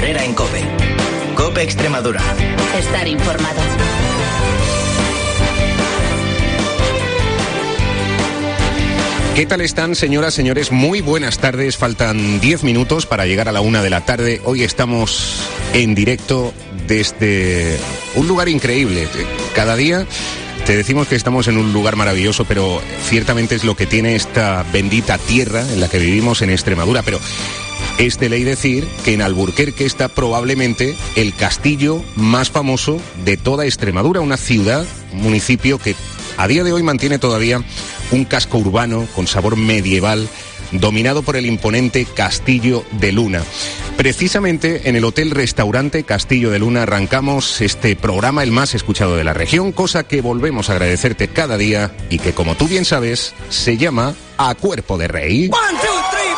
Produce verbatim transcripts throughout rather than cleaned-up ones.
Herrera en COPE. COPE Extremadura. Estar informado. ¿Qué tal están, señoras, señores? Muy buenas tardes. Faltan diez minutos para llegar a la una de la tarde. Hoy estamos en directo desde un lugar increíble. Cada día te decimos que estamos en un lugar maravilloso, pero ciertamente es lo que tiene esta bendita tierra en la que vivimos en Extremadura. Pero es de ley decir que en Alburquerque está probablemente el castillo más famoso de toda Extremadura, una ciudad, un municipio que a día de hoy mantiene todavía un casco urbano con sabor medieval, dominado por el imponente Castillo de Luna. Precisamente en el hotel-restaurante Castillo de Luna arrancamos este programa, el más escuchado de la región, cosa que volvemos a agradecerte cada día y que, como tú bien sabes, se llama A Cuerpo de Rey. One, two, three,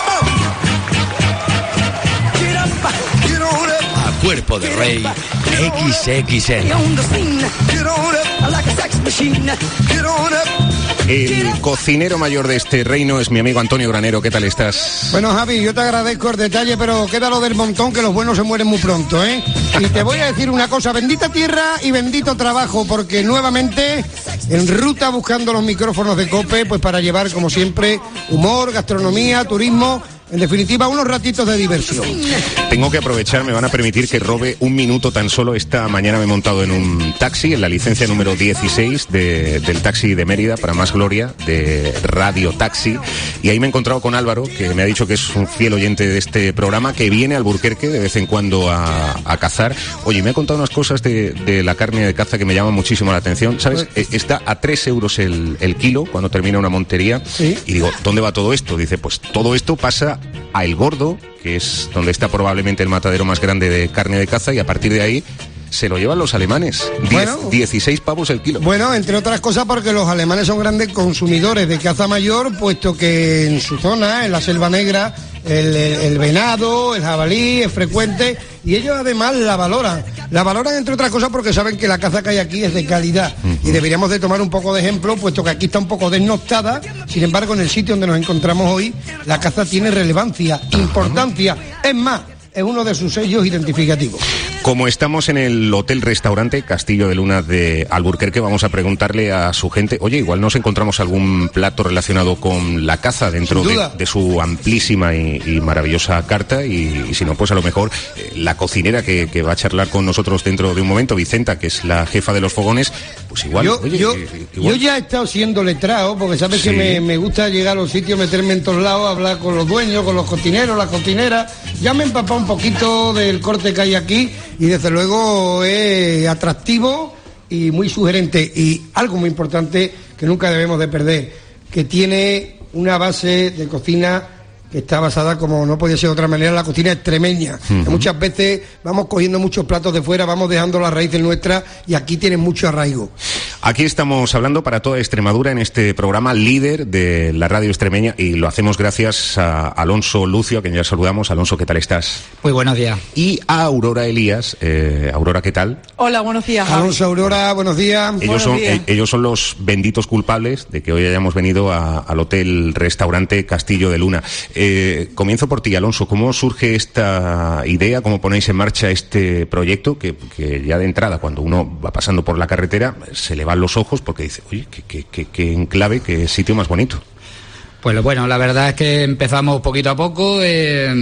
four. Get up, get on up. A Cuerpo de Rey equis equis ele. Get on the scene. Get on up like a sex machine. Get on up. El cocinero mayor de este reino es mi amigo Antonio Granero. ¿Qué tal estás? Bueno, Javi, yo te agradezco el detalle, pero quédalo del montón, que los buenos se mueren muy pronto, ¿eh? Y te voy a decir una cosa, bendita tierra y bendito trabajo, porque nuevamente en ruta buscando los micrófonos de COPE, pues para llevar, como siempre, humor, gastronomía, turismo, en definitiva, unos ratitos de diversión. Tengo que aprovechar, me van a permitir que robe un minuto tan solo. Esta mañana me he montado en un taxi, en la licencia número dieciséis de, del taxi de Mérida, para más gloria, de Radio Taxi, y ahí me he encontrado con Álvaro, que me ha dicho que es un fiel oyente de este programa, que viene a Alburquerque de vez en cuando a, a cazar. Oye, me ha contado unas cosas de, de la carne de caza que me llaman muchísimo la atención. ¿Sabes? Está a tres euros el, el kilo cuando termina una montería. ¿Sí? Y digo, ¿dónde va todo esto? Dice, pues todo esto pasa a El Gordo, que es donde está probablemente el matadero más grande de carne de caza, y a partir de ahí se lo llevan los alemanes. Bueno, dieciséis pavos el kilo. Bueno, entre otras cosas porque los alemanes son grandes consumidores de caza mayor, puesto que en su zona, en la Selva Negra, el, el, el venado, el jabalí es frecuente, y ellos además la valoran. La valoran entre otras cosas porque saben que la caza que hay aquí es de calidad. Uh-huh. Y deberíamos de tomar un poco de ejemplo, puesto que aquí está un poco desnostada. Sin embargo, en el sitio donde nos encontramos hoy, la caza tiene relevancia, uh-huh. importancia. Es más, es uno de sus sellos identificativos. Como estamos en el hotel-restaurante Castillo de Luna de Alburquerque, vamos a preguntarle a su gente, oye, igual nos encontramos algún plato relacionado con la caza dentro de, de su amplísima y, y maravillosa carta, y, y si no, pues a lo mejor eh, la cocinera que, que va a charlar con nosotros dentro de un momento, Vicenta, que es la jefa de los fogones, pues igual... Yo, oye, yo, eh, igual. yo ya he estado siendo letrado, porque sabes, sí, que me, me gusta llegar a los sitios, meterme en todos lados, hablar con los dueños, con los cocineros, las cocineras. Ya me he empapado un poquito del corte que hay aquí, y desde luego es atractivo y muy sugerente, y algo muy importante que nunca debemos de perder, que tiene una base de cocina que está basada, como no podía ser de otra manera, en la cocina extremeña. Uh-huh. Que muchas veces vamos cogiendo muchos platos de fuera, vamos dejando las raíces nuestras, y aquí tienen mucho arraigo. Aquí estamos hablando para toda Extremadura en este programa líder de la radio extremeña, y lo hacemos gracias a Alonso Lucio, a quien ya saludamos. Alonso, ¿qué tal estás? Muy buenos días. Y a Aurora Elías. Eh, Aurora, ¿qué tal? Hola, buenos días. Alonso, Aurora, buenos días. Ellos, buenos son, días. Eh, ellos son los benditos culpables de que hoy hayamos venido a, al hotel-restaurante Castillo de Luna. Eh, comienzo por ti, Alonso. ¿Cómo surge esta idea? ¿Cómo ponéis en marcha este proyecto? Que, que ya de entrada, cuando uno va pasando por la carretera, se le van los ojos porque dice, oye, qué, qué, qué, qué enclave, qué sitio más bonito. Pues bueno, la verdad es que empezamos poquito a poco, eh,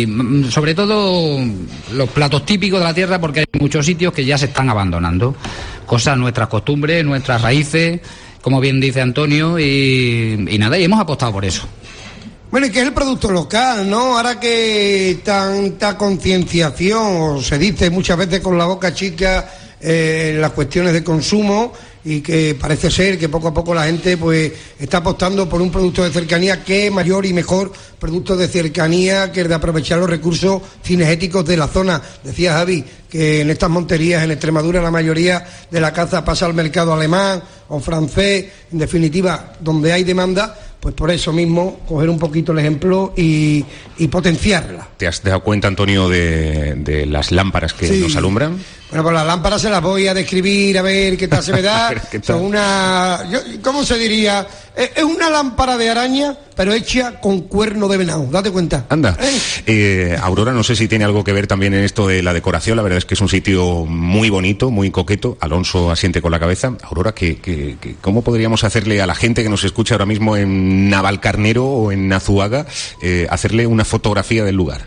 y sobre todo los platos típicos de la tierra, porque hay muchos sitios que ya se están abandonando. Cosas, nuestras costumbres, nuestras raíces, como bien dice Antonio, y, y nada, y hemos apostado por eso. Bueno, y que es el producto local, ¿no? Ahora que tanta concienciación, o se dice muchas veces con la boca chica, eh, en las cuestiones de consumo, y que parece ser que poco a poco la gente pues está apostando por un producto de cercanía, que es mayor y mejor producto de cercanía que el de aprovechar los recursos cinegéticos de la zona. Decía Javi que en estas monterías en Extremadura la mayoría de la caza pasa al mercado alemán o francés, en definitiva, donde hay demanda. Pues por eso mismo, coger un poquito el ejemplo y, y potenciarla. ¿Te has dado cuenta, Antonio, de, de las lámparas que sí nos alumbran? Bueno, pues las lámparas se las voy a describir, a ver qué tal se me da. Son una... yo- ¿Cómo se diría? Es es una lámpara de araña, pero hecha con cuerno de venado, date cuenta. Anda. ¿Eh? Eh, Aurora, no sé si tiene algo que ver también en esto de la decoración. La verdad es que es un sitio muy bonito, muy coqueto. Alonso asiente con la cabeza. Aurora, ¿qué, qué, qué- ¿cómo podríamos hacerle a la gente que nos escucha ahora mismo en Navalcarnero o en Azuaga, eh, hacerle una fotografía del lugar?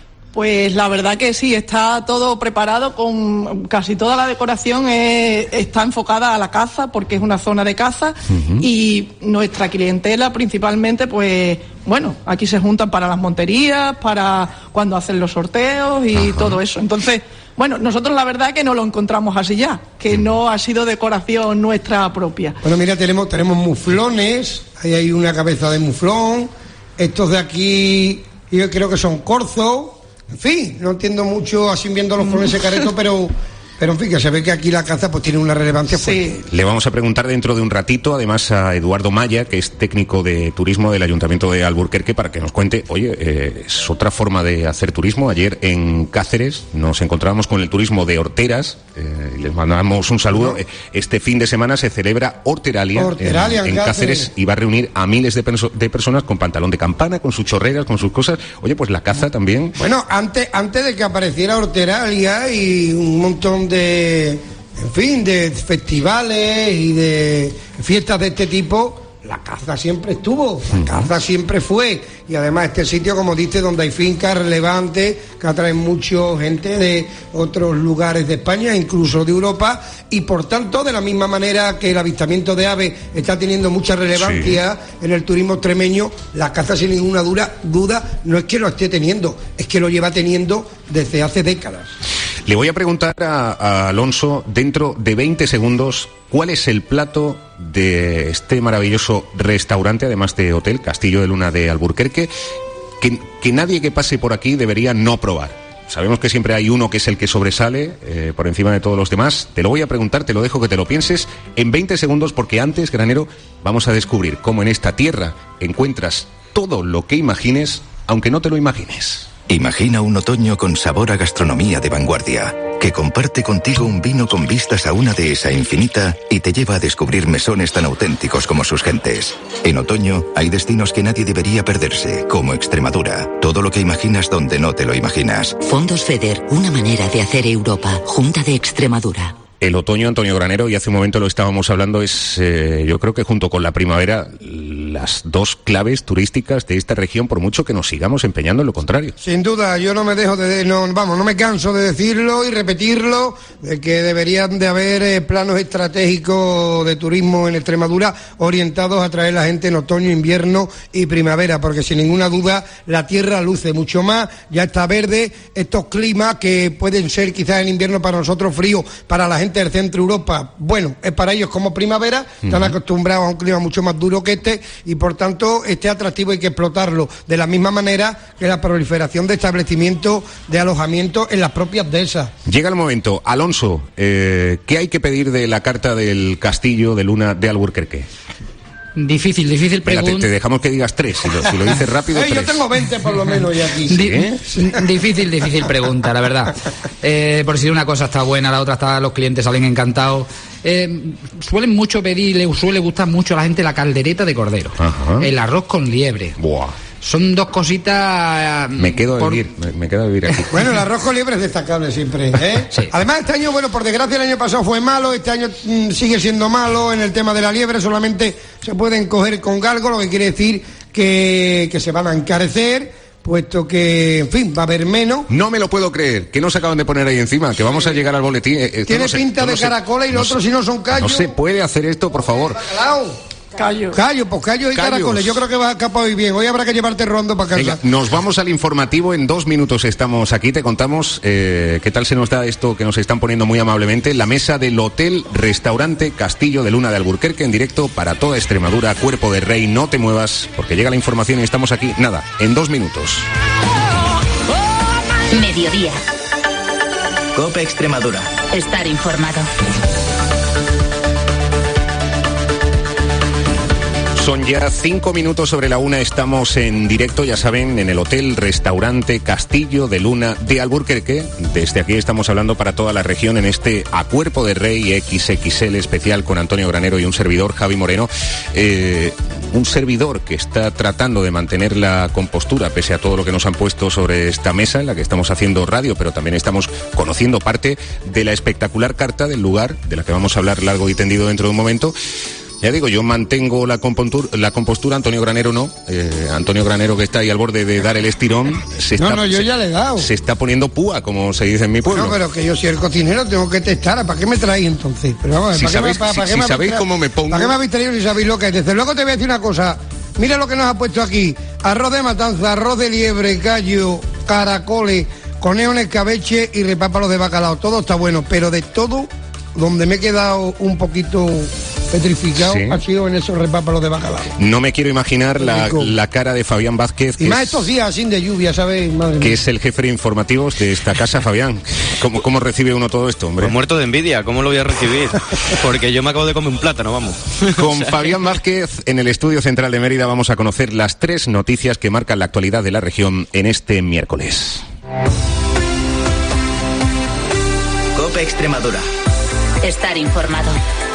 Pues la verdad que sí, está todo preparado, con casi toda la decoración eh, está enfocada a la caza, porque es una zona de caza, y nuestra clientela principalmente, pues bueno, aquí se juntan para las monterías, para cuando hacen los sorteos y Ajá. todo eso. Entonces, bueno, nosotros la verdad que no lo encontramos así ya, que no ha sido decoración nuestra propia. Bueno, mira, tenemos, tenemos muflones, ahí hay una cabeza de muflón, estos de aquí yo creo que son corzos, en fin, no entiendo mucho así viéndolos con ese careto, pero, pero en fin, que se ve que aquí la caza pues tiene una relevancia fuerte. Sí. Le vamos a preguntar dentro de un ratito, además, a Eduardo Maya, que es técnico de turismo del Ayuntamiento de Alburquerque, para que nos cuente, oye, eh, es otra forma de hacer turismo. Ayer en Cáceres nos encontramos con el turismo de horteras, eh, y les mandamos un saludo. Eh, Este fin de semana se celebra Horteralia, Horteralia en, en en Cáceres, Cáceres. y va a reunir a miles de, perso- de personas con pantalón de campana, con sus chorreras, con sus cosas. Oye, pues la caza también. Bueno, antes, antes de que apareciera Horteralia y un montón de, en fin, de festivales y de fiestas de este tipo, la caza siempre estuvo, la caza siempre fue. Y además este sitio, como dice, donde hay fincas relevantes que atraen mucho gente de otros lugares de España, incluso de Europa, y por tanto, de la misma manera que el avistamiento de aves está teniendo mucha relevancia en el turismo extremeño, la caza sin ninguna dura- duda no es que lo esté teniendo, es que lo lleva teniendo desde hace décadas. Le voy a preguntar a, a Alonso, dentro de veinte segundos, ¿cuál es el plato de este maravilloso restaurante, además de hotel, Castillo de Luna de Alburquerque, que, que nadie que pase por aquí debería no probar? Sabemos que siempre hay uno que es el que sobresale eh, por encima de todos los demás. Te lo voy a preguntar, te lo dejo que te lo pienses en veinte segundos, porque antes, granero, vamos a descubrir cómo en esta tierra encuentras todo lo que imagines, aunque no te lo imagines. Imagina un otoño con sabor a gastronomía de vanguardia, que comparte contigo un vino con vistas a una dehesa infinita y te lleva a descubrir mesones tan auténticos como sus gentes. En otoño hay destinos que nadie debería perderse, como Extremadura. Todo lo que imaginas donde no te lo imaginas. Fondos FEDER, una manera de hacer Europa. Junta de Extremadura. El otoño, Antonio Granero, y hace un momento lo estábamos hablando, es eh, yo creo que junto con la primavera las dos claves turísticas de esta región, por mucho que nos sigamos empeñando en lo contrario. Sin duda, yo no me dejo de, no, vamos, no me canso de decirlo y repetirlo, de que deberían de haber eh, planos estratégicos de turismo en Extremadura orientados a traer la gente en otoño, invierno y primavera, porque sin ninguna duda la tierra luce mucho más, ya está verde, estos climas que pueden ser quizás en invierno para nosotros frío, para la gente del centro de Europa, bueno, es para ellos como primavera, están acostumbrados a un clima mucho más duro que este, y por tanto este atractivo hay que explotarlo de la misma manera que la proliferación de establecimientos de alojamiento en las propias dehesas. Llega el momento. Alonso, eh, ¿qué hay que pedir de la carta del Castillo de Luna de Alburquerque? Difícil, difícil Venga, te, pregunta. te dejamos que digas tres, si lo, si lo dices rápido, Eh, yo tres. tengo veinte por lo menos ya aquí. Di- ¿Eh? Difícil, difícil pregunta, la verdad. Eh, por si una cosa está buena, la otra está, los clientes salen encantados. Eh, suelen mucho pedir, le suele gustar mucho a la gente la caldereta de cordero, Ajá. el arroz con liebre. Buah, Son dos cositas. me quedo a por- vivir, me, me quedo a vivir aquí. Bueno, el arroz con liebre es destacable siempre, ¿eh? Sí. Además, este año, bueno, por desgracia el año pasado fue malo, este año mm, sigue siendo malo en el tema de la liebre, solamente se pueden coger con galgo, lo que quiere decir que, que se van a encarecer, puesto que, en fin, va a haber menos. No me lo puedo creer, que no se acaban de poner ahí encima, que vamos a llegar al boletín. Eh, esto Tiene no se- pinta no de se- caracola y los se- otros si no son callos. No se puede hacer esto, por favor. Bacalao. Callo. Callo, pues callos y Callos. caracoles. Yo creo que vas a escapar hoy bien. Hoy habrá que llevarte rondo para casa. Venga, nos vamos al informativo. En dos minutos estamos aquí. Te contamos eh, qué tal se nos da esto que nos están poniendo muy amablemente. La mesa del Hotel Restaurante Castillo de Luna de Alburquerque en directo para toda Extremadura. Cuerpo de Rey, no te muevas porque llega la información y estamos aquí. Nada, en dos minutos. Mediodía. COPE Extremadura. Estar informado. Son ya cinco minutos sobre la una, estamos en directo, ya saben, en el Hotel Restaurante Castillo de Luna de Alburquerque. Desde aquí estamos hablando para toda la región en este A Cuerpo de Rey equis equis ele especial con Antonio Granero y un servidor, Javi Moreno. Eh, un servidor que está tratando de mantener la compostura pese a todo lo que nos han puesto sobre esta mesa en la que estamos haciendo radio, pero también estamos conociendo parte de la espectacular carta del lugar, de la que vamos a hablar largo y tendido dentro de un momento. Ya digo, yo mantengo la compostura, la compostura Antonio Granero no. Eh, Antonio Granero, que está ahí al borde de dar el estirón, se está, no, no, yo se, ya le he dado. Se está poniendo púa, como se dice en mi pueblo. No, pero que yo soy el cocinero, tengo que testar. ¿Para qué me traéis entonces? Pero vamos, si ¿para sabéis, qué, para, si, para si qué sabéis me, cómo me pongo... ¿Para qué me habéis traído si sabéis lo que es? Desde luego te voy a decir una cosa. Mira lo que nos ha puesto aquí. Arroz de matanza, arroz de liebre, gallo, caracoles, conejo en escabeche y repápalos de bacalao. Todo está bueno, pero de todo, donde me he quedado un poquito petrificado, sí, ha sido en esos repápalos de bacalao. No me quiero imaginar la, la cara de Fabián Vázquez. Y más es, estos días así de lluvia, ¿sabes? Madre que mía. Es el jefe de informativos de esta casa, Fabián. ¿Cómo, cómo recibe uno todo esto, hombre? Pues muerto de envidia, ¿cómo lo voy a recibir? Porque yo me acabo de comer un plátano, vamos. Con Fabián Vázquez en el estudio central de Mérida vamos a conocer las tres noticias que marcan la actualidad de la región en este miércoles. COPE Extremadura. Estar informado.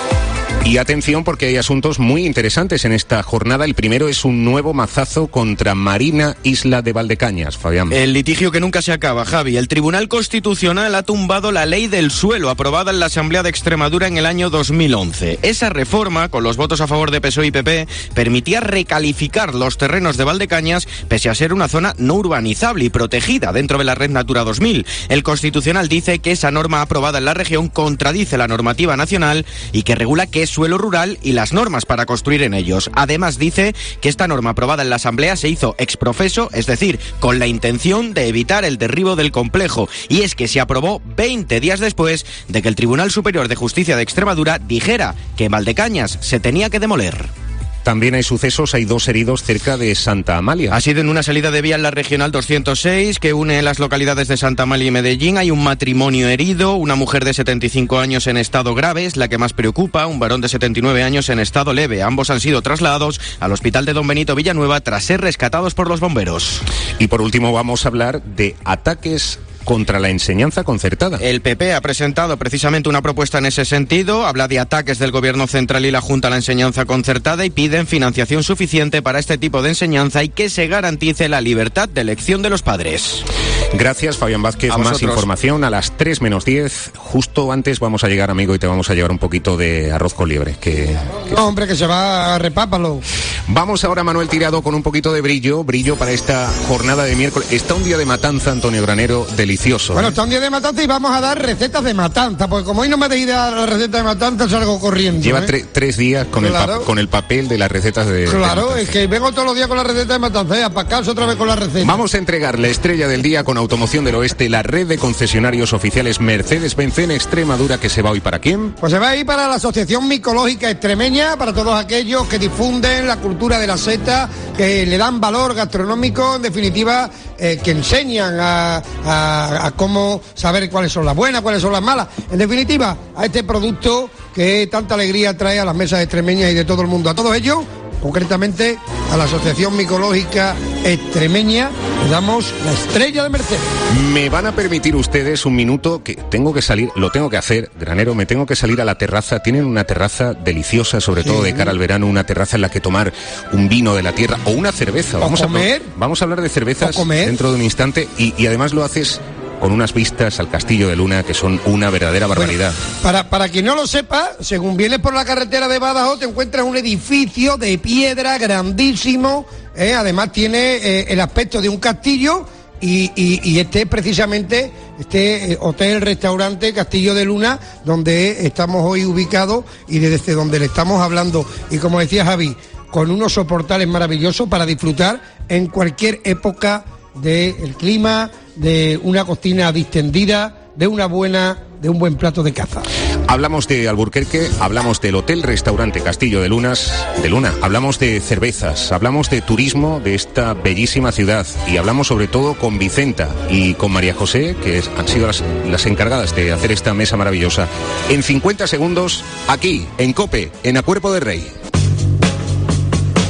Y atención porque hay asuntos muy interesantes en esta jornada. El primero es un nuevo mazazo contra Marina Isla de Valdecañas, Fabián. El litigio que nunca se acaba, Javi. El Tribunal Constitucional ha tumbado la ley del suelo aprobada en la Asamblea de Extremadura en el año dos mil once. Esa reforma, con los votos a favor de P S O E y P P, permitía recalificar los terrenos de Valdecañas pese a ser una zona no urbanizable y protegida dentro de la Red Natura dos mil. El Constitucional dice que esa norma aprobada en la región contradice la normativa nacional y que regula qué es suelo rural y las normas para construir en ellos. Además dice que esta norma aprobada en la Asamblea se hizo ex profeso, es decir, con la intención de evitar el derribo del complejo, y es que se aprobó veinte días después de que el Tribunal Superior de Justicia de Extremadura dijera que en Valdecañas se tenía que demoler. También hay sucesos, hay dos heridos cerca de Santa Amalia. Ha sido en una salida de vía en la Regional doscientos seis que une las localidades de Santa Amalia y Medellín. Hay un matrimonio herido, una mujer de setenta y cinco años en estado grave, es la que más preocupa, un varón de setenta y nueve años en estado leve. Ambos han sido trasladados al hospital de Don Benito Villanueva tras ser rescatados por los bomberos. Y por último vamos a hablar de ataques contra la enseñanza concertada. El P P ha presentado precisamente una propuesta en ese sentido, habla de ataques del Gobierno central y la Junta a la enseñanza concertada y piden financiación suficiente para este tipo de enseñanza y que se garantice la libertad de elección de los padres. Gracias, Fabián Vázquez. A Más vosotros. información a las tres menos diez. Justo antes vamos a llegar, amigo, y te vamos a llevar un poquito de arroz con liebre. Que, que... No, hombre, que se va a repápalo. Vamos ahora, Manuel Tirado, con un poquito de brillo, brillo para esta jornada de miércoles. Está un día de matanza, Antonio Granero, delicioso. Bueno, ¿eh? está un día de matanza y vamos a dar recetas de matanza, porque como hoy no me deis dar la receta de matanza, salgo corriendo. Lleva ¿eh? tre- tres días con, Claro. el pa- con el papel de las recetas de... Claro, de es que vengo todos los días con la receta de matanza, ¿eh? Para casa otra vez con la receta. Vamos a entregar la estrella del día con Automoción del Oeste, la red de concesionarios oficiales Mercedes-Benz en Extremadura, que se va hoy para quién. Pues se va a ir para la Asociación Micológica Extremeña, para todos aquellos que difunden la cultura de la seta, que le dan valor gastronómico, en definitiva, eh, que enseñan a, a, a cómo saber cuáles son las buenas, cuáles son las malas. En definitiva, a este producto que tanta alegría trae a las mesas extremeñas y de todo el mundo. A todos ellos, concretamente a la Asociación Micológica Extremeña, le damos la estrella de Mercedes. Me van a permitir ustedes un minuto, que tengo que salir, lo tengo que hacer, Granero, me tengo que salir a la terraza. Tienen una terraza deliciosa, sobre Sí. todo de cara al verano, una terraza en la que tomar un vino de la tierra o una cerveza. O Vamos comer. A, vamos a hablar de cervezas O comer. dentro de un instante y, y además lo haces con unas vistas al Castillo de Luna que son una verdadera barbaridad. Bueno, para, para quien no lo sepa, según vienes por la carretera de Badajoz, te encuentras un edificio de piedra grandísimo, ¿eh? Además tiene eh, el aspecto de un castillo y, y, y este es precisamente este eh, hotel, restaurante Castillo de Luna, donde estamos hoy ubicados y desde donde le estamos hablando. Y como decía Javi, con unos soportales maravillosos para disfrutar en cualquier época del clima, de una cocina distendida, de una buena, de un buen plato de caza. Hablamos de Alburquerque, hablamos del Hotel Restaurante Castillo de Lunas, de Luna, hablamos de cervezas, hablamos de turismo de esta bellísima ciudad y hablamos sobre todo con Vicenta y con María José, que es, han sido las, las encargadas de hacer esta mesa maravillosa. En cincuenta segundos, aquí, en COPE, en A Cuerpo de Rey.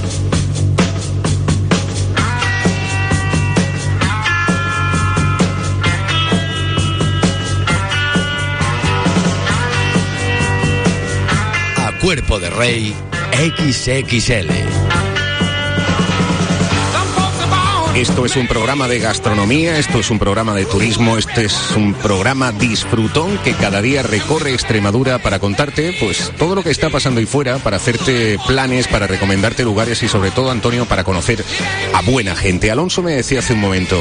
Cuerpo de Rey equis equis ele. Esto es un programa de gastronomía, esto es un programa de turismo, este es un programa disfrutón que cada día recorre Extremadura para contarte pues todo lo que está pasando ahí fuera, para hacerte planes, para recomendarte lugares y sobre todo, Antonio, para conocer a buena gente. Alonso me decía hace un momento,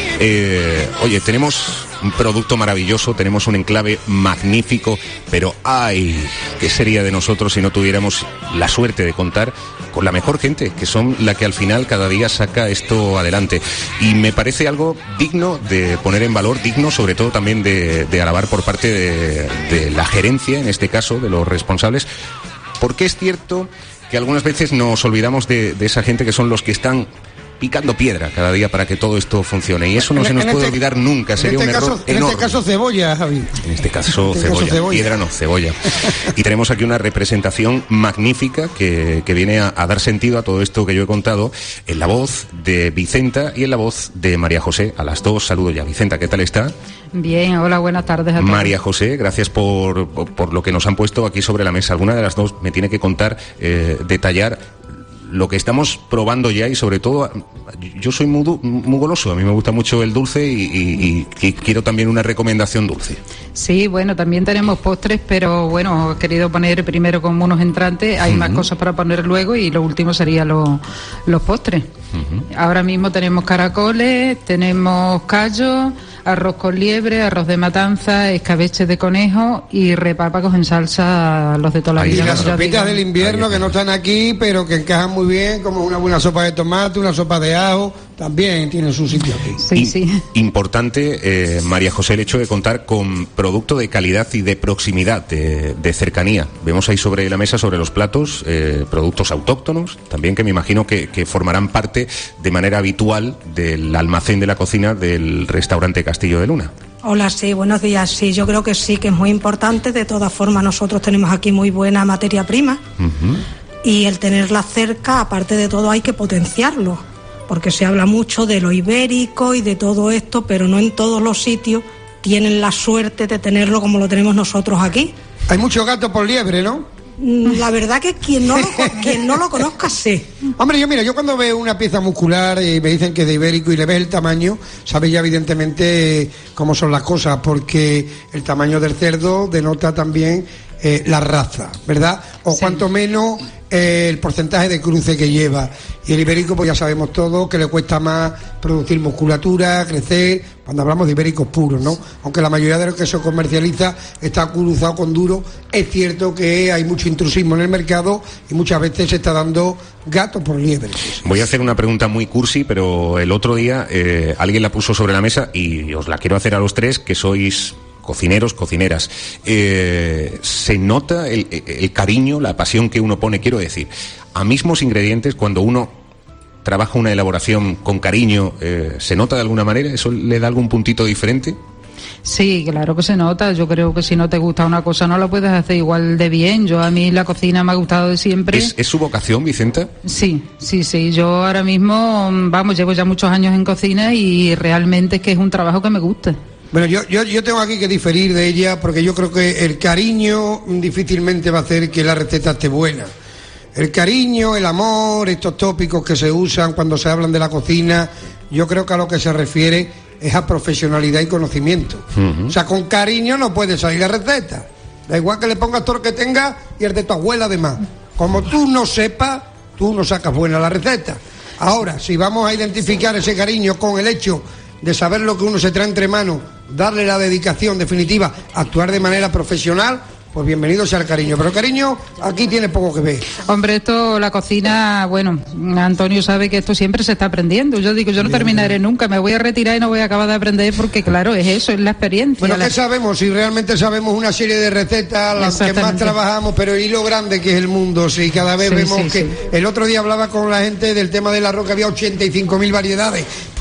eh, oye, tenemos un producto maravilloso, tenemos un enclave magnífico, pero ay, ¿qué sería de nosotros si no tuviéramos la suerte de contar con la mejor gente, que son la que al final cada día saca esto adelante? Y me parece algo digno de poner en valor, digno sobre todo también de, de alabar por parte de, de la gerencia, en este caso, de los responsables, porque es cierto que algunas veces nos olvidamos de, de esa gente que son los que están picando piedra cada día para que todo esto funcione, y eso no en se nos puede este, olvidar nunca, sería este un caso, error en enorme. este caso cebolla, Javi. En este caso, en este cebolla. caso cebolla, piedra no, cebolla. Y tenemos aquí una representación magnífica que, que viene a, a dar sentido a todo esto que yo he contado, en la voz de Vicenta y en la voz de María José. A las dos saludo ya. Vicenta, ¿qué tal está? Bien, hola, buenas tardes a todos. María José, gracias por, por, por lo que nos han puesto aquí sobre la mesa. Alguna de las dos me tiene que contar, eh, detallar lo que estamos probando ya, y sobre todo, yo soy muy, muy goloso, a mí me gusta mucho el dulce y, y, y quiero también una recomendación dulce. Sí, bueno, también tenemos postres, pero bueno, he querido poner primero como unos entrantes, hay uh-huh. más cosas para poner luego, y lo último sería lo, los postres. Uh-huh. Ahora mismo tenemos caracoles, tenemos callos, arroz con liebre, arroz de matanza, escabeche de conejo y repárpagos en salsa, los de toda la vida. Y las sopitas del invierno que no están aquí, pero que encajan muy bien, como una buena sopa de tomate, una sopa de ajo, también tienen su sitio aquí. Sí, I- sí. Importante, eh, María José, el hecho de contar con producto de calidad y de proximidad, de, de cercanía. Vemos ahí sobre la mesa, sobre los platos, eh, productos autóctonos, también que me imagino que, que formarán parte de manera habitual del almacén de la cocina del restaurante Castillo de Luna. Hola, sí, buenos días. Sí, yo creo que sí, que es muy importante. De todas formas, nosotros tenemos aquí muy buena materia prima. Uh-huh. Y el tenerla cerca, aparte de todo, hay que potenciarlo, porque se habla mucho de lo ibérico y de todo esto, pero no en todos los sitios tienen la suerte de tenerlo como lo tenemos nosotros aquí. Hay mucho gato por liebre, ¿no? La verdad que quien no lo, quien no lo conozca, sí. Hombre, yo mira, yo cuando veo una pieza muscular y me dicen que es de ibérico y le ves el tamaño, sabes ya evidentemente cómo son las cosas, porque el tamaño del cerdo denota también eh, la raza, ¿verdad? O sí. Cuanto menos eh, el porcentaje de cruce que lleva. Y el ibérico, pues ya sabemos todos que le cuesta más producir musculatura, crecer, cuando hablamos de ibéricos puros, ¿no? Aunque la mayoría de los que se comercializa está cruzado con duro, es cierto que hay mucho intrusismo en el mercado y muchas veces se está dando gato por liebre. Voy a hacer una pregunta muy cursi, pero el otro día eh, alguien la puso sobre la mesa y os la quiero hacer a los tres, que sois cocineros, cocineras. Eh, ¿se nota el, el cariño, la pasión que uno pone? Quiero decir, a mismos ingredientes, cuando uno trabaja una elaboración con cariño, eh, ¿se nota de alguna manera? ¿Eso le da algún puntito diferente? Sí, claro que se nota. Yo creo que si no te gusta una cosa no la puedes hacer igual de bien. Yo a mí la cocina me ha gustado de siempre. ¿Es, es su vocación, Vicenta? Sí, sí, sí. Yo ahora mismo, vamos, llevo ya muchos años en cocina y realmente es que es un trabajo que me gusta. Bueno, yo, yo, yo tengo aquí que diferir de ella, porque yo creo que el cariño difícilmente va a hacer que la receta esté buena. El cariño, el amor, estos tópicos que se usan cuando se hablan de la cocina, yo creo que a lo que se refiere es a profesionalidad y conocimiento. Uh-huh. O sea, con cariño no puede salir la receta. Da igual que le pongas todo lo que tengas y el de tu abuela además. Como tú no sepas, tú no sacas buena la receta. Ahora, si vamos a identificar ese cariño con el hecho de saber lo que uno se trae entre manos, darle la dedicación definitiva, actuar de manera profesional, pues bienvenido sea el cariño. Pero el cariño aquí tiene poco que ver. Hombre, esto, la cocina, bueno, Antonio sabe que esto siempre se está aprendiendo. Yo digo, yo no bien, terminaré bien. nunca, me voy a retirar y no voy a acabar de aprender, porque claro, es eso, es la experiencia. Bueno, la... ¿qué sabemos? Si realmente sabemos una serie de recetas, las que más trabajamos, pero y lo grande que es el mundo, si cada vez sí, vemos sí, que... Sí. El otro día hablaba con la gente del tema del arroz, que había ochenta y cinco mil variedades.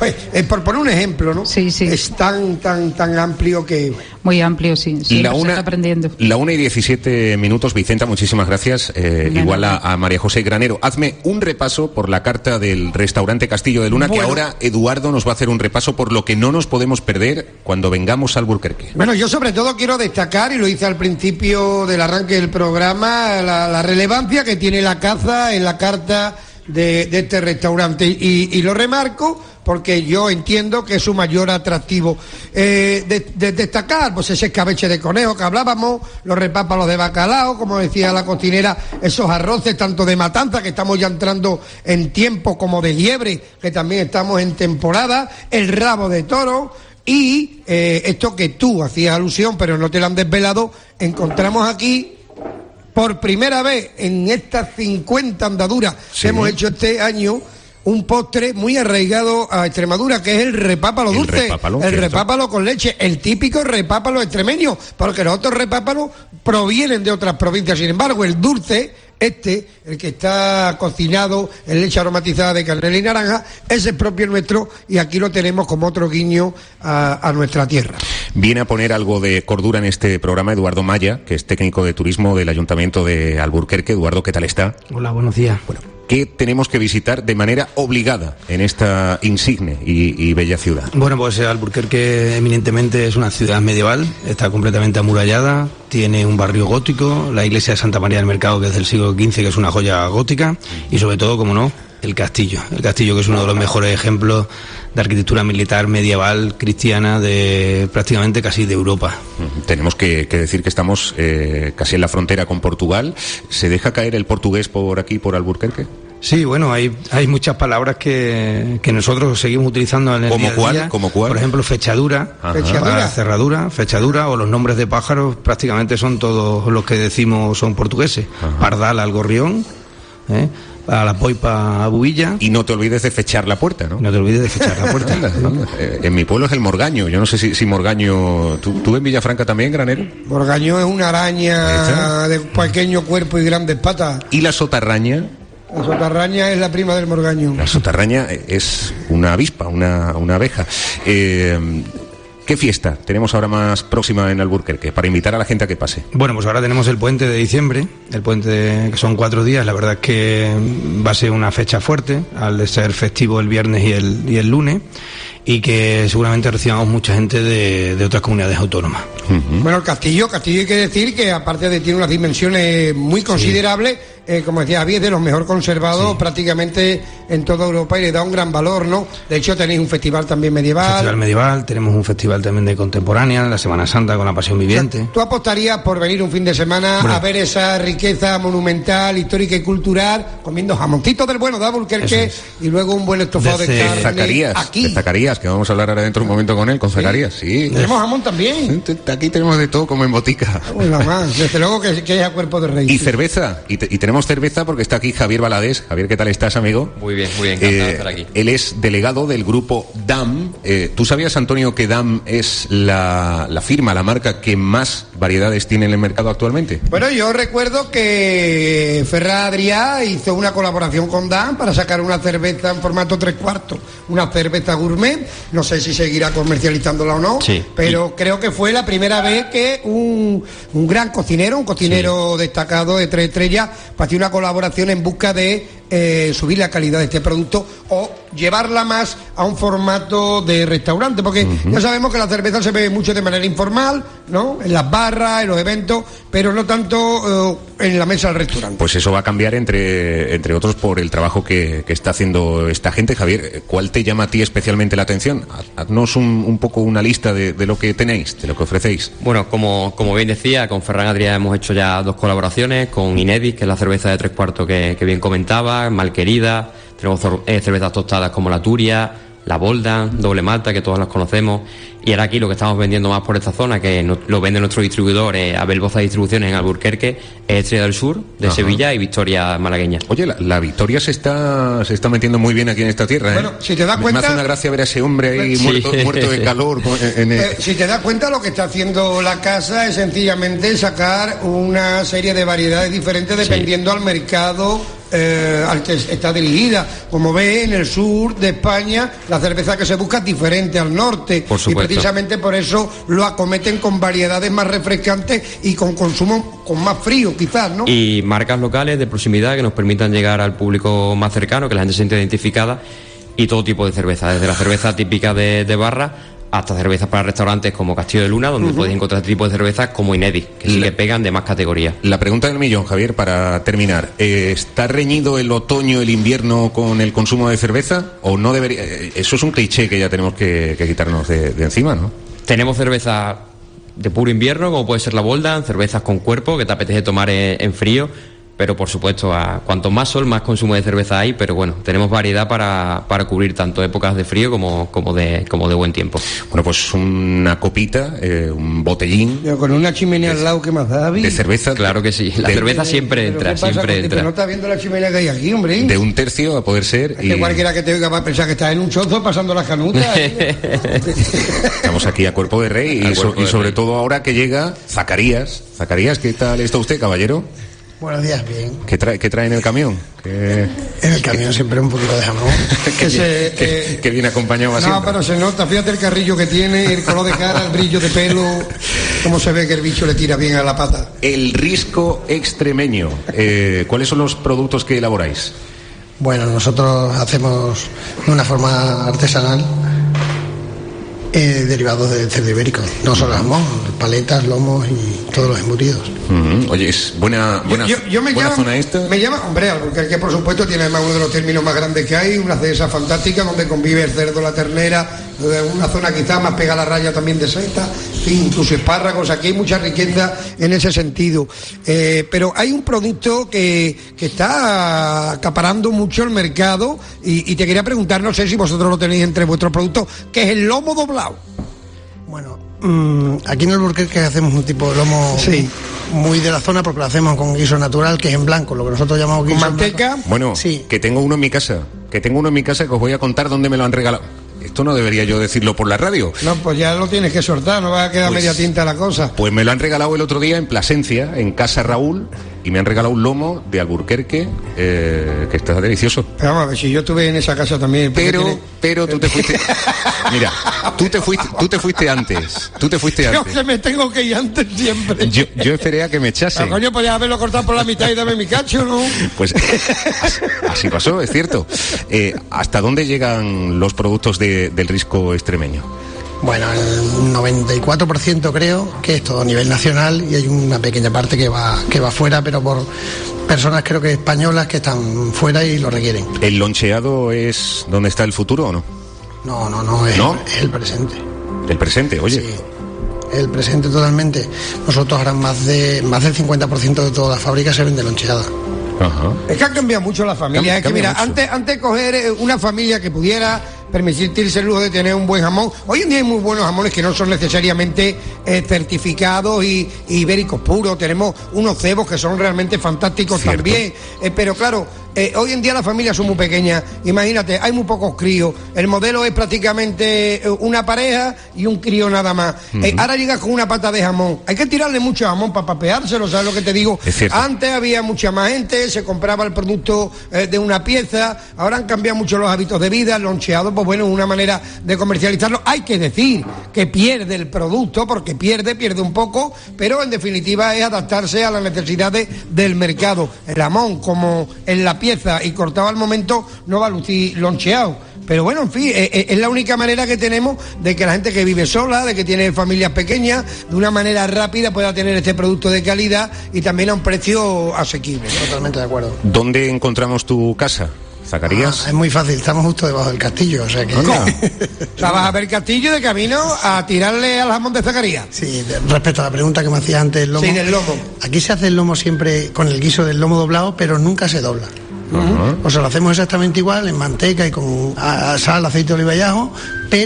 Pues, eh, por poner un ejemplo, ¿no? Sí, sí. Es tan, tan, tan amplio que... Muy amplio, sí. sí la, una, se está aprendiendo. la una y diecisiete minutos, Vicenta, muchísimas gracias. Eh, igual a, a María José Granero. Hazme un repaso por la carta del restaurante Castillo de Luna, bueno, que ahora Eduardo nos va a hacer un repaso por lo que no nos podemos perder cuando vengamos a Alburquerque. Bueno, yo sobre todo quiero destacar, y lo hice al principio del arranque del programa, la, la relevancia que tiene la caza en la carta de, de este restaurante. Y, y lo remarco porque yo entiendo que es su mayor atractivo. Eh, de, de destacar, pues ese escabeche de conejo que hablábamos, los repápalos de bacalao, como decía la cocinera, esos arroces tanto de matanza, que estamos ya entrando en tiempo, como de liebre, que también estamos en temporada, el rabo de toro, y eh, esto que tú hacías alusión, pero no te lo han desvelado, encontramos aquí, por primera vez en estas cincuenta andaduras sí. que hemos hecho este año, un postre muy arraigado a Extremadura, que es el repápalo el dulce, repápalo, el repápalo con leche, el típico repápalo extremeño, porque los otros repápalos provienen de otras provincias. Sin embargo, el dulce, este, el que está cocinado en leche aromatizada de canela y naranja, ese es propio nuestro, y aquí lo tenemos como otro guiño a, a nuestra tierra. Viene a poner algo de cordura en este programa Eduardo Maya, que es técnico de turismo del Ayuntamiento de Alburquerque. Eduardo, ¿qué tal está? Hola, buenos días. Bueno, ¿qué tenemos que visitar de manera obligada en esta insigne y, y bella ciudad? Bueno, pues Alburquerque eminentemente es una ciudad medieval, está completamente amurallada, tiene un barrio gótico, la iglesia de Santa María del Mercado, que es del siglo quince, que es una joya gótica, y sobre todo, como no, el castillo. El castillo, que es uno de los mejores ejemplos de arquitectura militar medieval cristiana de prácticamente casi de Europa. Tenemos que, que decir que estamos eh, casi en la frontera con Portugal. ¿Se deja caer el portugués por aquí, por Alburquerque? Sí, bueno, hay hay muchas palabras que, que nosotros seguimos utilizando en el ¿Como día a cuál? día. ¿Como cuál? Por ejemplo, fechadura, fechadura. cerradura, fechadura, o los nombres de pájaros, prácticamente son todos los que decimos son portugueses. Ajá. Pardal al gorrión, ¿eh? A la poipa a builla. Y no te olvides de fechar la puerta, ¿no? No te olvides de fechar la puerta. En mi pueblo es el morgaño. Yo no sé si, si morgaño... ¿Tú, ¿Tú en Villafranca también, Granero? Morgaño es una araña ¿Hecha? de pequeño cuerpo y grandes patas. ¿Y la sotarraña? La sotarraña es la prima del morgaño. La sotarraña es una avispa, una, una abeja. Eh... ¿Qué fiesta tenemos ahora más próxima en Alburquerque para invitar a la gente a que pase? Bueno, pues ahora tenemos el puente de diciembre, el puente de, que son cuatro días. La verdad es que va a ser una fecha fuerte, al de ser festivo el viernes y el, y el lunes, y que seguramente recibamos mucha gente de, de otras comunidades autónomas. Uh-huh. Bueno, el castillo, castillo hay que decir que aparte de tiene unas dimensiones muy considerables, sí. eh, como decía Javier, de los mejor conservados sí. prácticamente en toda Europa, y le da un gran valor, ¿no? De hecho tenéis un festival también medieval. Festival medieval, tenemos un festival también de contemporánea, la Semana Santa con la Pasión Viviente. O sea, ¿tú apostarías por venir un fin de semana bueno. a ver esa riqueza monumental, histórica y cultural, comiendo jamoncito del bueno de Alburquerque es. y luego un buen estofado de, de carne Zacarías, aquí? De Zacarías, que vamos a hablar ahora dentro un momento con él, con ¿Sí? Zacarías, sí. Tenemos jamón también. Aquí tenemos de todo como en botica. Una más, desde luego que, que haya cuerpo de rey. Y cerveza, y, te, y tenemos cerveza porque está aquí Javier Valadés. Javier, ¿qué tal estás, amigo? Muy bien, muy bien, encantado eh, de estar aquí. Él es delegado del grupo D A M. Eh, ¿Tú sabías, Antonio, que D A M es la, la firma, la marca que más variedades tiene en el mercado actualmente? Bueno, yo recuerdo que Ferran Adrià hizo una colaboración con D A M para sacar una cerveza en formato tres cuartos, una cerveza gourmet. No sé si seguirá comercializándola o no, sí. pero y... creo que fue la primera vez que un, un gran cocinero, un cocinero sí. destacado de tres estrellas, hacía una colaboración en busca de eh, subir la calidad de este producto o llevarla más a un formato de restaurante, porque uh-huh. ya sabemos que la cerveza se bebe mucho de manera informal, ¿no? En las barras, en los eventos, pero no tanto eh, en la mesa del restaurante. Pues eso va a cambiar, entre, entre otros, por el trabajo que, que está haciendo esta gente. Javier, ¿cuál te llama a ti especialmente la atención? Haznos un, un poco una lista de, de lo que tenéis, de lo que ofrecéis. Bueno, como, como bien decía, con Ferran Adrià hemos hecho ya dos colaboraciones, con Inedis, que es la cerveza de tres cuartos que, que bien comentaba, Malquerida, tenemos eh, cervezas tostadas como la Turia, la Boldan, doble malta, que todos las conocemos, y ahora aquí lo que estamos vendiendo más por esta zona, que no, lo vende nuestro distribuidor, eh, Abel Boza Distribuciones en Alburquerque, es Estrella del Sur, de Ajá. Sevilla, y Victoria malagueña. Oye, la, la Victoria se está se está metiendo muy bien aquí en esta tierra, ¿eh? Bueno, si te das cuenta... Me hace una gracia ver a ese hombre ahí sí. muerto, muerto de calor. En el... eh, si te das cuenta, lo que está haciendo la casa es sencillamente sacar una serie de variedades diferentes dependiendo sí. al mercado eh, al que está dirigida. Como ve, en el sur de España la cerveza que se busca es diferente al norte, por supuesto. Y precisamente por eso lo acometen con variedades más refrescantes y con consumo con más frío, quizás, ¿no? Y marcas locales de proximidad que nos permitan llegar al público más cercano, que la gente se sienta identificada, y todo tipo de cerveza, desde la cerveza típica de, de barra hasta cervezas para restaurantes como Castillo de Luna, donde uh-huh. podéis encontrar este tipo de cervezas como Inédit, que sí que pegan de más categoría. La pregunta del millón, Javier, para terminar. Eh, ¿Está reñido el otoño, el invierno con el consumo de cerveza? ¿O no debería? Eso es un cliché que ya tenemos que, que quitarnos de, de encima, ¿no? Tenemos cerveza de puro invierno, como puede ser la Boldan, cervezas con cuerpo, que te apetece tomar en, en frío, pero por supuesto, a cuanto más sol, más consumo de cerveza hay, pero bueno, tenemos variedad para, para cubrir tanto épocas de frío como, como, de, como de buen tiempo. Bueno, pues una copita, eh, un botellín. Pero con una chimenea al lado, ¿qué más da, David? De cerveza. Claro que sí, la de, cerveza siempre entra, siempre entra. Pero no estás viendo la chimenea que hay aquí, hombre. De un tercio, a poder ser. Es y... que cualquiera que te oiga va a pensar que estás en un chozo pasando las canutas. Estamos aquí a cuerpo de rey y, so, y sobre rey. todo ahora que llega Zacarías. Zacarías, ¿qué tal está usted, caballero? Buenos días, bien. ¿Qué trae, qué trae en el camión? ¿Qué... En el camión siempre un poquito de jamón. que, se, bien, que, eh, que bien acompañado no, siempre. No, pero se nota, fíjate el carrillo que tiene, el color de cara, el brillo de pelo, cómo se ve que el bicho le tira bien a la pata. El risco extremeño, eh, ¿cuáles son los productos que elaboráis? Bueno, nosotros hacemos de una forma artesanal Eh, derivados del cerdo ibérico, no solo jamón, paletas, lomos y todos los embutidos. Uh-huh. Oye, es buena, buena, yo, yo, yo me buena llama, zona esta. Me llama, hombre, porque que por supuesto tiene además uno de los términos más grandes que hay, una dehesa fantástica donde convive el cerdo, la ternera, una zona quizás más pegada a la raya también de seta, en fin, incluso espárragos, aquí hay mucha riqueza en ese sentido. Eh, pero hay un producto que, que está acaparando mucho el mercado y, y te quería preguntar, no sé si vosotros lo tenéis entre vuestros productos, que es el lomo doblado. Bueno, mmm, aquí en el Alburquerque hacemos un tipo de lomo sí. muy de la zona porque lo hacemos con guiso natural, que es en blanco, lo que nosotros llamamos guiso. ¿Con manteca? Blanco. Bueno, sí. que tengo uno en mi casa, que tengo uno en mi casa que os voy a contar dónde me lo han regalado. Esto no debería yo decirlo por la radio. No, pues ya lo tienes que soltar, no va a quedar pues, media tinta la cosa. Pues me lo han regalado el otro día en Plasencia, en Casa Raúl, y me han regalado un lomo de Alburquerque, eh, que está delicioso. Pero vamos a ver, si yo estuve en esa casa también... Pero, tiene... pero tú te fuiste... Mira, tú te fuiste, tú te fuiste antes, tú te fuiste antes. Yo que me tengo que ir antes siempre. Yo, yo esperé a que me echasen. Pero, coño, podías haberlo cortado por la mitad y dame mi cacho, ¿no? Pues así pasó, es cierto. Eh, ¿Hasta dónde llegan los productos de, del risco extremeño? Bueno, el noventa y cuatro por ciento creo que es todo a nivel nacional y hay una pequeña parte que va que va fuera, pero por personas creo que españolas que están fuera y lo requieren. ¿El loncheado es donde está el futuro o no? No, no, no, es, ¿No? es el presente. ¿El presente? Oye. Sí, el presente totalmente. Nosotros ahora más de más del cincuenta por ciento de todas las fábricas se vende loncheada. Ajá. Es que ha cambiado mucho la familia. Cam- es que mira, mucho. antes antes coger una familia que pudiera permitirse el lujo de tener un buen jamón. Hoy en día hay muy buenos jamones que no son necesariamente eh, certificados y, y ibéricos puros. Tenemos unos cebos que son realmente fantásticos Cierto. también. Eh, pero claro, eh, hoy en día las familias son muy pequeñas. Imagínate, hay muy pocos críos. El modelo es prácticamente una pareja y un crío nada más. Uh-huh. Eh, ahora llegas con una pata de jamón. Hay que tirarle mucho jamón para papeárselo, ¿sabes lo que te digo? Antes había mucha más gente, se compraba el producto eh, de una pieza. Ahora han cambiado mucho los hábitos de vida, el loncheado, pues bueno, una manera de comercializarlo. Hay que decir que pierde el producto, porque pierde, pierde un poco, pero en definitiva es adaptarse a las necesidades del mercado. El jamón, como en la pieza y cortado al momento, no va a lucir loncheado. Pero bueno, en fin, es la única manera que tenemos de que la gente que vive sola, de que tiene familias pequeñas, de una manera rápida pueda tener este producto de calidad y también a un precio asequible. Totalmente de acuerdo. ¿Dónde encontramos tu casa, Zacarías? Ah, es muy fácil, estamos justo debajo del castillo, o sea que... ¿Cómo? O sea, vas a ver el castillo de camino a tirarle al jamón de Zacarías. Sí, de, respecto a la pregunta que me hacías antes, el lomo... Sí, del lomo. Aquí se hace el lomo siempre con el guiso del lomo doblado, pero nunca se dobla. Uh-huh. O sea, lo hacemos exactamente igual, en manteca y con a, a sal, aceite de oliva y ajo, pero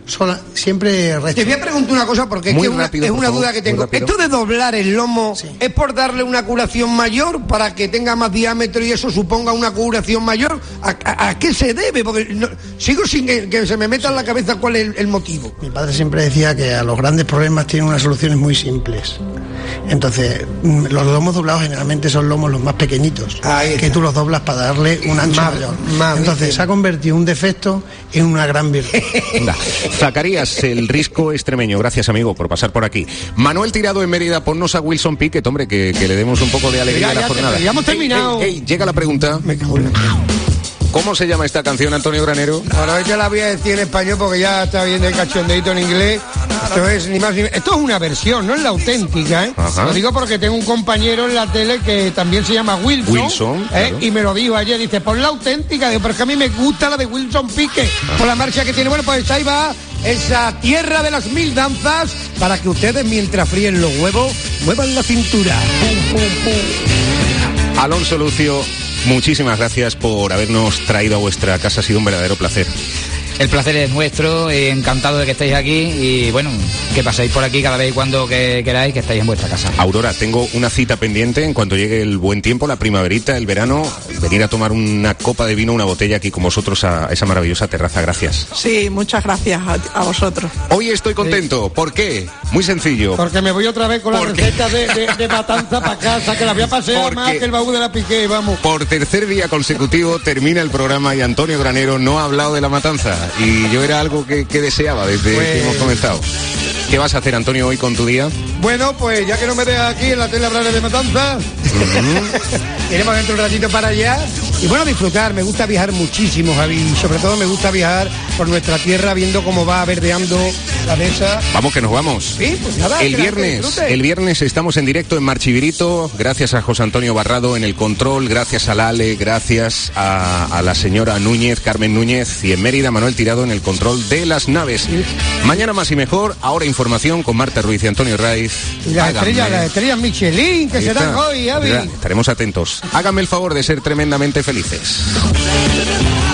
sola, siempre recto. Te voy a preguntar una cosa porque es, Muy que una, rápido, es por una favor, duda que muy tengo. rápido. Esto de doblar el lomo, sí. ¿Es por darle una curación mayor para que tenga más diámetro y eso suponga una curación mayor? ¿A, a, a qué se debe? Porque no, sigo sin que, que se me meta en la cabeza cuál es el, el motivo. Mi padre siempre decía que a los grandes problemas tienen unas soluciones muy simples. Entonces, los lomos doblados generalmente son lomos los más pequeñitos, que tú los doblas para darle un ancho Más- mayor. más Entonces, bien. se ha convertido un defecto en una gran virtud. Venga. Zacarías, el risco extremeño, gracias amigo por pasar por aquí. Manuel Tirado en Mérida, ponnos a Wilson Pickett, hombre, que, que le demos un poco de alegría Ya, a la ya, jornada. ya hemos Ey, terminado. ey, ey, llega la pregunta. Me cago en la... ¿Cómo se llama esta canción, Antonio Granero? Ahora hoy te la voy a decir en español porque ya está viendo el cachondeito en inglés. Esto es ni más ni menos. Esto es una versión, no es la auténtica, ¿eh? Ajá. Lo digo porque tengo un compañero en la tele que también se llama Wilson. Wilson, ¿eh? claro. Y me lo dijo ayer, dice, pon la auténtica. Digo, pero es que a mí me gusta la de Wilson Pique, por la marcha que tiene. Bueno, pues ahí va esa tierra de las mil danzas para que ustedes, mientras fríen los huevos, muevan la cintura. Pum, pum, pum. Alonso Lucio, muchísimas gracias por habernos traído a vuestra casa, ha sido un verdadero placer. El placer es nuestro, eh, encantado de que estéis aquí y bueno, que paséis por aquí cada vez y cuando que queráis, que estéis en vuestra casa. Aurora, tengo una cita pendiente en cuanto llegue el buen tiempo, la primaverita, el verano, venir a tomar una copa de vino, una botella aquí con vosotros a esa maravillosa terraza, gracias. Sí, muchas gracias a, a vosotros. Hoy estoy contento, ¿por qué? Muy sencillo. Porque me voy otra vez con la receta de, de, de matanza para casa, que la voy a pasear Porque- más que el baúl de la Piqué, vamos. Por tercer día consecutivo termina el programa y Antonio Granero no ha hablado de la matanza. Y yo era algo que, que deseaba desde Pues- que hemos comenzado. ¿Qué vas a hacer, Antonio, hoy con tu día? Bueno, pues ya que no me dejas aquí en la tele hablar de matanza, iremos dentro un ratito para allá. Y bueno, disfrutar, me gusta viajar muchísimo, Javi, y sobre todo me gusta viajar por nuestra tierra viendo cómo va verdeando la mesa. Vamos que nos vamos. Sí, pues nada, El que la gente viernes, disfrute. el viernes estamos en directo en Marchivirito, gracias a José Antonio Barrado en el control, gracias a Lale, gracias a, a la señora Núñez, Carmen Núñez, y en Mérida Manuel Tirado en el control de las naves. Mañana más y mejor, ahora información con Marta Ruiz y Antonio Raiz. Y las Háganme- estrellas, las estrellas Michelin que Ahí se dan está. hoy, Javi. Ya, estaremos atentos. Háganme el favor de ser tremendamente felices.